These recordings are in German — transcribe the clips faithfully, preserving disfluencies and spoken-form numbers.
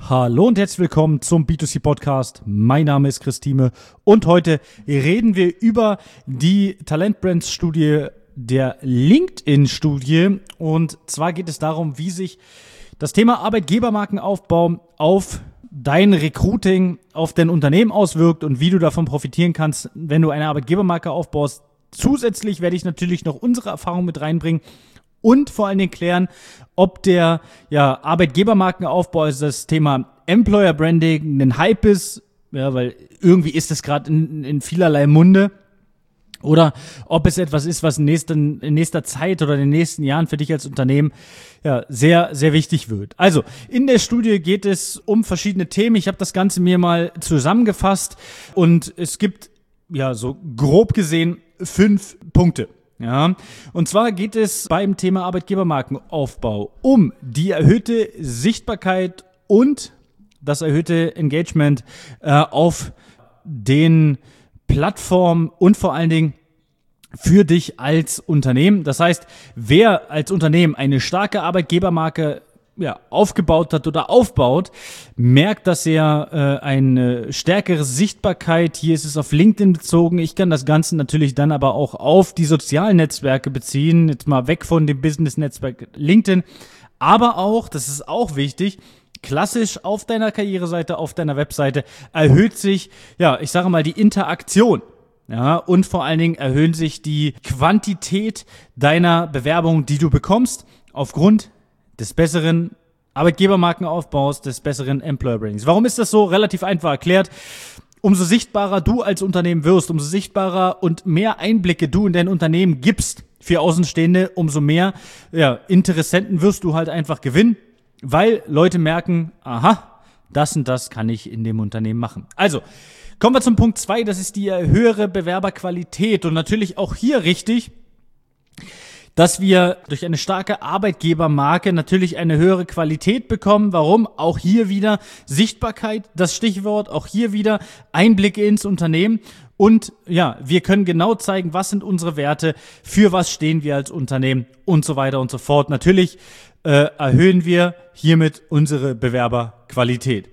Hallo und herzlich willkommen zum B zwei C Podcast. Mein Name ist Christine und heute reden wir über die Talentbrands-Studie der LinkedIn-Studie. Und zwar geht es darum, wie sich das Thema Arbeitgebermarkenaufbau auf dein Recruiting, auf dein Unternehmen auswirkt und wie du davon profitieren kannst, wenn du eine Arbeitgebermarke aufbaust. Zusätzlich werde ich natürlich noch unsere Erfahrung mit reinbringen und vor allen Dingen klären, ob der ja, Arbeitgebermarkenaufbau, also das Thema Employer Branding, ein Hype ist, ja, weil irgendwie ist es gerade in, in vielerlei Munde, oder ob es etwas ist, was in, nächsten, in nächster Zeit oder in den nächsten Jahren für dich als Unternehmen ja, sehr, sehr wichtig wird. Also, in der Studie geht es um verschiedene Themen. Ich habe das Ganze mir mal zusammengefasst und es gibt, ja, so grob gesehen fünf Punkte. Ja, und zwar geht es beim Thema Arbeitgebermarkenaufbau um die erhöhte Sichtbarkeit und das erhöhte Engagement äh, auf den Plattformen und vor allen Dingen für dich als Unternehmen. Das heißt, wer als Unternehmen eine starke Arbeitgebermarke ja, aufgebaut hat oder aufbaut, merkt, dass er äh, eine stärkere Sichtbarkeit, hier ist es auf LinkedIn bezogen, ich kann das Ganze natürlich dann aber auch auf die sozialen Netzwerke beziehen, jetzt mal weg von dem Business-Netzwerk LinkedIn, aber auch, das ist auch wichtig, klassisch auf deiner Karriereseite, auf deiner Webseite erhöht sich, ja, ich sage mal, die Interaktion. Ja, und vor allen Dingen erhöhen sich die Quantität deiner Bewerbungen, die du bekommst, aufgrund des besseren Arbeitgebermarkenaufbaus, des besseren Employer Brandings. Warum ist das so? Relativ einfach erklärt. Umso sichtbarer du als Unternehmen wirst, umso sichtbarer und mehr Einblicke du in dein Unternehmen gibst für Außenstehende, umso mehr ja, Interessenten wirst du halt einfach gewinnen, weil Leute merken, aha, das und das kann ich in dem Unternehmen machen. Also, kommen wir zum Punkt zwei, das ist die höhere Bewerberqualität und natürlich auch hier richtig, dass wir durch eine starke Arbeitgebermarke natürlich eine höhere Qualität bekommen. Warum? Auch hier wieder Sichtbarkeit, das Stichwort, auch hier wieder Einblicke ins Unternehmen. Und ja, wir können genau zeigen, was sind unsere Werte, für was stehen wir als Unternehmen und so weiter und so fort. Natürlich äh, erhöhen wir hiermit unsere Bewerberqualität.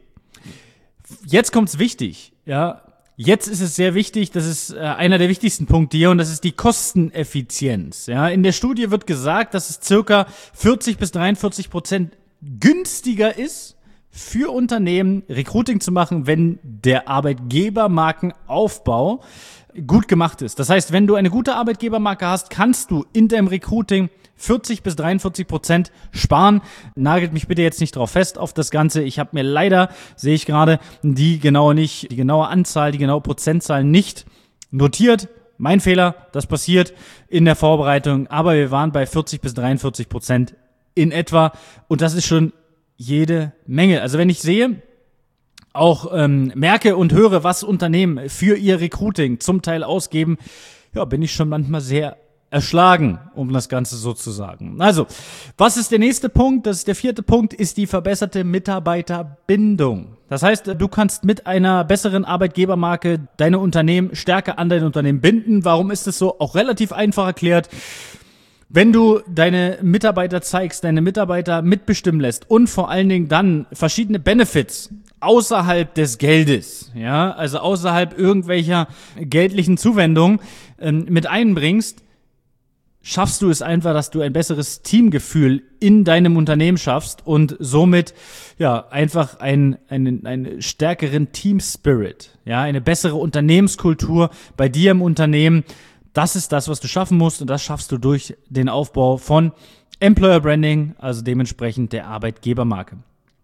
Jetzt kommt's wichtig, ja. Jetzt ist es sehr wichtig, das ist äh, einer der wichtigsten Punkte hier und das ist die Kosteneffizienz. Ja, in der Studie wird gesagt, dass es circa vierzig bis dreiundvierzig Prozent günstiger ist, für Unternehmen Recruiting zu machen, wenn der Arbeitgebermarkenaufbau gut gemacht ist. Das heißt, wenn du eine gute Arbeitgebermarke hast, kannst du in deinem Recruiting vierzig bis dreiundvierzig Prozent sparen. Nagelt mich bitte jetzt nicht drauf fest auf das Ganze. Ich habe mir leider, sehe ich gerade, die genaue nicht, die genaue Anzahl, die genaue Prozentzahl nicht notiert. Mein Fehler, das passiert in der Vorbereitung, aber wir waren bei vierzig bis dreiundvierzig Prozent in etwa und das ist schon jede Menge. Also wenn ich sehe, auch ähm, merke und höre, was Unternehmen für ihr Recruiting zum Teil ausgeben, ja, bin ich schon manchmal sehr erschlagen, um das Ganze so zu sagen. Also, was ist der nächste Punkt? Das ist der vierte Punkt, ist die verbesserte Mitarbeiterbindung. Das heißt, du kannst mit einer besseren Arbeitgebermarke deine Unternehmen stärker an dein Unternehmen binden. Warum ist es so? Auch relativ einfach erklärt. Wenn du deine Mitarbeiter zeigst, deine Mitarbeiter mitbestimmen lässt und vor allen Dingen dann verschiedene Benefits außerhalb des Geldes, ja, also außerhalb irgendwelcher geldlichen Zuwendungen ähm, mit einbringst, schaffst du es einfach, dass du ein besseres Teamgefühl in deinem Unternehmen schaffst und somit ja einfach einen einen einen stärkeren Team-Spirit, ja, eine bessere Unternehmenskultur bei dir im Unternehmen. Das ist das, was du schaffen musst und das schaffst du durch den Aufbau von Employer Branding, also dementsprechend der Arbeitgebermarke.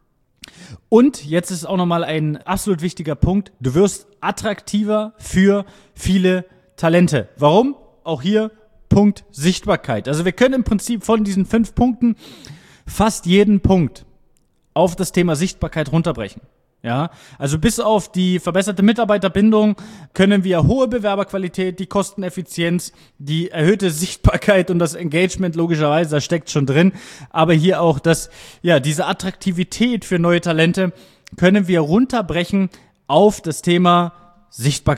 Und jetzt ist auch nochmal ein absolut wichtiger Punkt, du wirst attraktiver für viele Talente. Warum? Auch hier Punkt Sichtbarkeit. Also wir können im Prinzip von diesen fünf Punkten fast jeden Punkt auf das Thema Sichtbarkeit runterbrechen. Ja, also bis auf die verbesserte Mitarbeiterbindung können wir hohe Bewerberqualität, die Kosteneffizienz, die erhöhte Sichtbarkeit und das Engagement logischerweise, da steckt schon drin, aber hier auch das, ja, diese Attraktivität für neue Talente können wir runterbrechen auf das Thema Sichtbarkeit.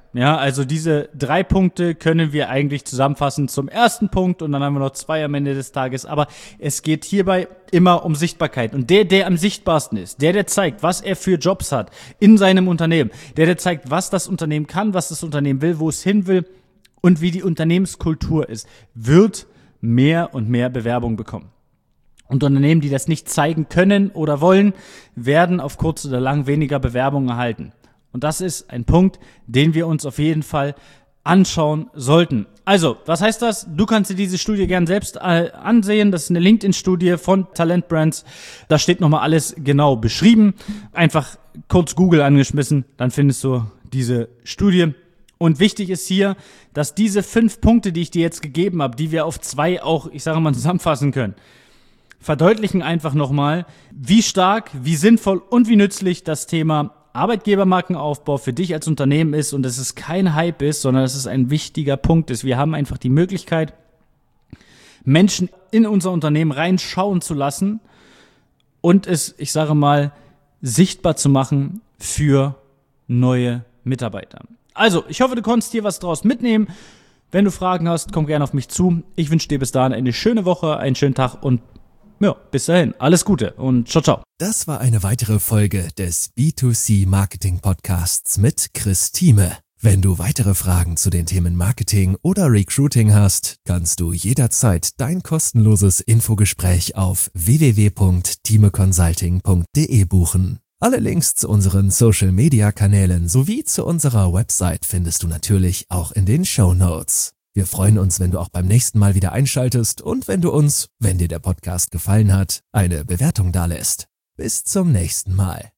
Ja, also diese drei Punkte können wir eigentlich zusammenfassen zum ersten Punkt und dann haben wir noch zwei am Ende des Tages. Aber es geht hierbei immer um Sichtbarkeit. Und der, der am sichtbarsten ist, der, der zeigt, was er für Jobs hat in seinem Unternehmen, der, der zeigt, was das Unternehmen kann, was das Unternehmen will, wo es hin will und wie die Unternehmenskultur ist, wird mehr und mehr Bewerbung bekommen. Und Unternehmen, die das nicht zeigen können oder wollen, werden auf kurz oder lang weniger Bewerbungen erhalten. Und das ist ein Punkt, den wir uns auf jeden Fall anschauen sollten. Also, was heißt das? Du kannst dir diese Studie gern selbst äh, ansehen. Das ist eine LinkedIn-Studie von Talent Brands. Da steht nochmal alles genau beschrieben. Einfach kurz Google angeschmissen, dann findest du diese Studie. Und wichtig ist hier, dass diese fünf Punkte, die ich dir jetzt gegeben habe, die wir auf zwei auch, ich sage mal, zusammenfassen können, verdeutlichen einfach nochmal, wie stark, wie sinnvoll und wie nützlich das Thema Arbeitgebermarkenaufbau für dich als Unternehmen ist und dass es kein Hype ist, sondern dass es ein wichtiger Punkt ist. Wir haben einfach die Möglichkeit, Menschen in unser Unternehmen reinschauen zu lassen und es, ich sage mal, sichtbar zu machen für neue Mitarbeiter. Also, ich hoffe, du konntest hier was draus mitnehmen. Wenn du Fragen hast, komm gerne auf mich zu. Ich wünsche dir bis dahin eine schöne Woche, einen schönen Tag und ja, bis dahin. Alles Gute und ciao, ciao. Das war eine weitere Folge des B zwei C Marketing Podcasts mit Chris Thieme. Wenn du weitere Fragen zu den Themen Marketing oder Recruiting hast, kannst du jederzeit dein kostenloses Infogespräch auf w w w punkt thieme consulting punkt d e buchen. Alle Links zu unseren Social-Media-Kanälen sowie zu unserer Website findest du natürlich auch in den Shownotes. Wir freuen uns, wenn du auch beim nächsten Mal wieder einschaltest und wenn du uns, wenn dir der Podcast gefallen hat, eine Bewertung dalässt. Bis zum nächsten Mal.